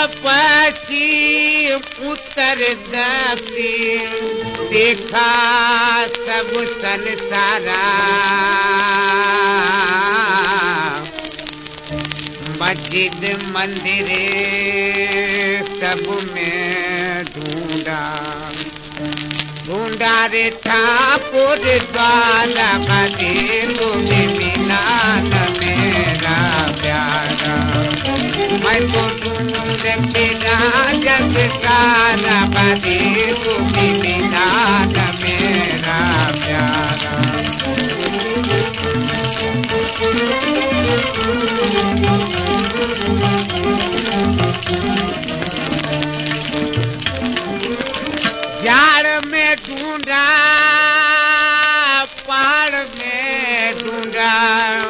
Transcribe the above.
पक्षी उतर दक्षिण देखा सब संसारा मस्जिद मंदिर सब में ढूंढा ढूंढा रे ठाकुर द्वारा बदे तुम्हें मिला न मेरा प्यारा मैं तो ढूंढ बिना जग सारा बदे तुम्हें मिला न मेरा प्यारा झाड़ में ढूंढा पहाड़ में ढूंढा